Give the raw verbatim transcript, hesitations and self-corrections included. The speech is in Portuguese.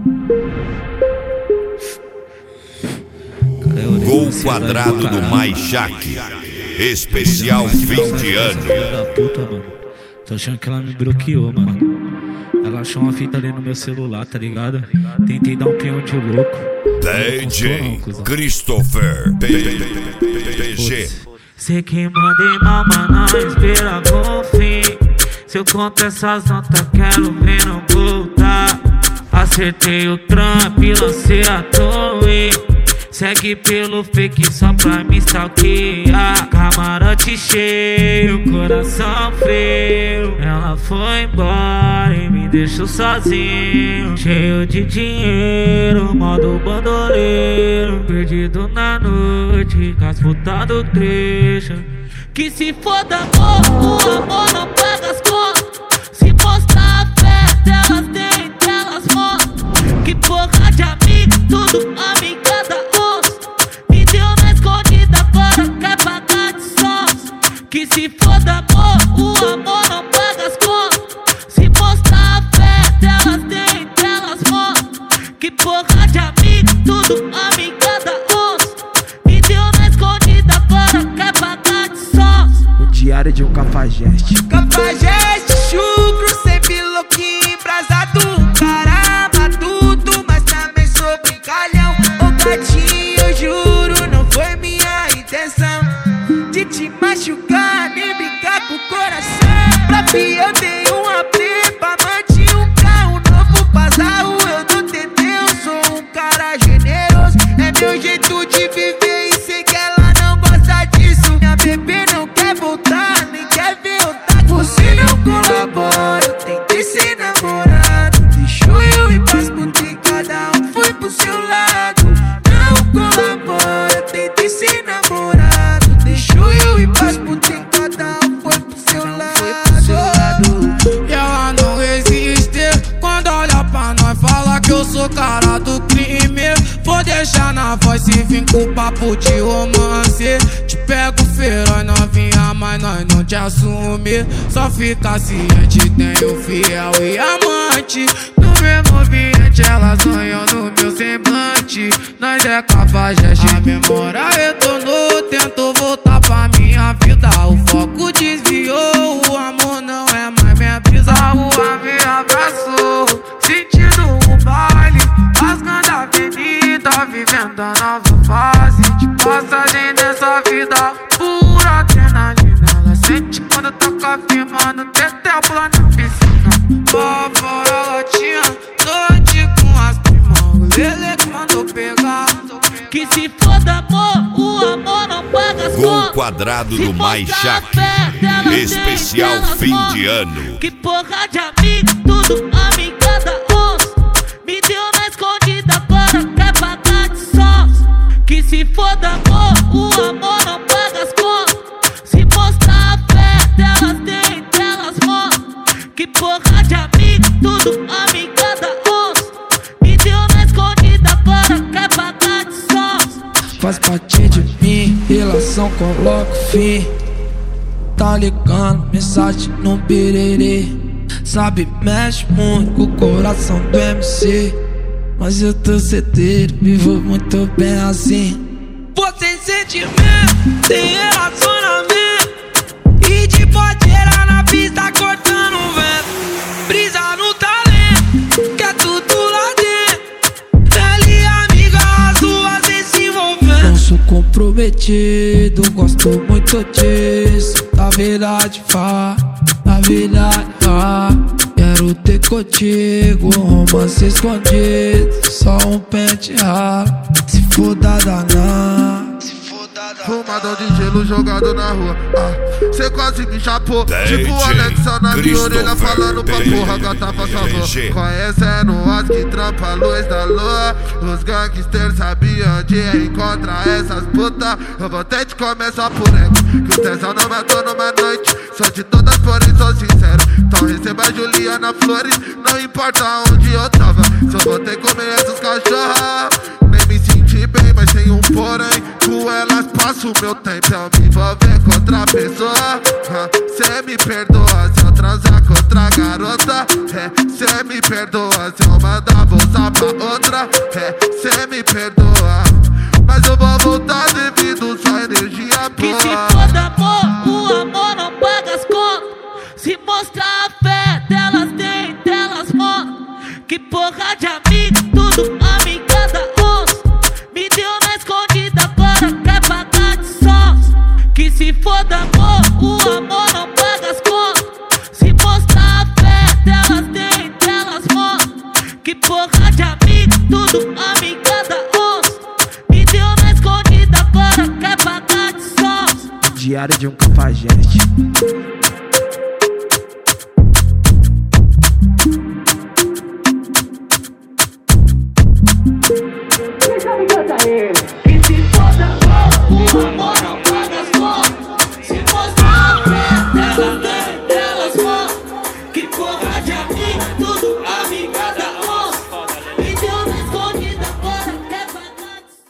Gol quadrado do Maishak, especial fim de ano. Puta, mano. Tô achando que ela me bloqueou, mano. Ela achou uma fita ali no meu celular, tá ligado? Tentei dar um peão de louco. D J Christopher P G. Sei que mandei mal, mas não espera com fim. Se eu conto essas notas, quero ver não voltar. Acertei o Trump, lancei a torre. Segue pelo fake só pra me stalkear. Camarote cheio, coração frio. Ela foi embora e me deixou sozinho, cheio de dinheiro, modo bandoleiro. Perdido na noite, com as putas do trecho. Que se foda amor, o amor não paga as contas. Se mostrar a fé delas, tem delas mostram. Que porra de amigo, tudo amigada osso. Me deu na escondida, agora quer pagar de sons. Que se foda amor, o amor não paga as contas. Se mostrar a fé delas, tem delas mostram. Que porra de amigo, tudo amigada osso. Me deu na escondida, agora quer pagar de sons. O diário de um cafajeste. Cafajeste, chucro, sempre louquinho, embrasado. Cara matuto, mas também sou brincalhão. Ô gatinho, eu juro, não foi minha intenção de te machucar, nem brincar com o coração. Pra fi eu dei um aprepa, manti um carro novo Pazarro. Eu dou T T, eu sou um cara generoso. É meu jeito de viver e sei que ela não gosta disso. Minha bebê não quer voltar, nem quer ver eu tá. Você não colabora, eu tentei ser namorado. Deixou eu ir pras putas e cada um foi pro seu lado. Não colabora, eu tentei ser namorado. Deixou eu ir pras putas e cada um foi pro seu lado. E ela não resiste quando olha pra nós, fala que eu sou cara do crime. Vou deixar na voz e vim com papo de romance. Te pego feroz, novinha, mas nós não te assume. Só fica ciente, tenho fiel e amante. No mesmo ambiente, ela sonhou no meu semblante. Nós é cafajeste, a memória retornou. Tento voltar pra minha vida, o foco desviou. O amor não é mais minha brisa, o ar me abraçou. Sentindo o baile, rasgando a avenida, vivendo a nova fase de passagem dessa vida. Pura adrenalina, ela sente quando toca firmando. Tem tempo lá na piscina, lá fora ela tinha noite com as primas. O Lele que mandou pegar. Que se foda amor, o amor não paga as Gol contas. quadrado Se do mostrar a Maishak, fé delas, especial tem delas fim mostram. de ano. Que porra de amigo, tudo amigada osso. Me deu na escondida, agora quer pagar de sons. Que se foda amor, o amor não paga as contas. Se mostrar a fé delas, tem delas mostram. Que porra de amigo, tudo amigada osso. Me deu na escondida, agora quer pagar de sons. Faz parte de mim, relação coloco fim. Tá ligando, mensagem no birerê. Sabe, mexe muito com o coração do M C. Mas eu tô certeiro, vivo muito bem assim. Pô, sem sentimento, sem relacionamento. E de bodeira na pista cortando o vento. Brisa no talento, que é tudo lá dentro. Ela e amiga, as duas vêm se envolvendo. Não sou comprometido, gosto muito disso. Da verdade, vá, da verdade, vá. Quero ter contigo um romance escondido. Só um pente ralo, se for da danar. Fumador de gelo jogado na rua. Ah, cê quase me chapou. D J Tipo o Alexa na minha orelha falando pra Christopher porra, gata, por favor. P G. Conhecendo as que trampa a luz da lua. Os gangsters sabiam onde encontrar essas putas. Eu vou ter de começar por ela, que o tesão não matou numa noite. Sou de todas, porém sou sincero. Então receba a Juliana Flores, não importa onde eu tava. Só vou ter que comer essas cachorras. Nem me senti bem, mas tem um porém. Com elas passo o meu tempo, eu me envolver com outra pessoa. Cê me perdoa se eu transar com outra garota. É, cê me perdoa se eu mandar vou usar pra a outra, é, cê me perdoa. Mas eu vou voltar devido sua energia boa. Que se for amor, o amor não paga as contas. Se mostrar a fé delas tem, delas mostram. Que porra de amigo, tudo amiga da onça. Me deu na escondida, agora quer pagar de sons. Que se for amor, o amor não paga as contas. Se mostrar a fé delas tem, delas mostram. Que porra de amigo, tudo amiga da onça. Me deu na escondida, agora quer pagar de sons. Diário de um Cafajeste. Que se foda, o amor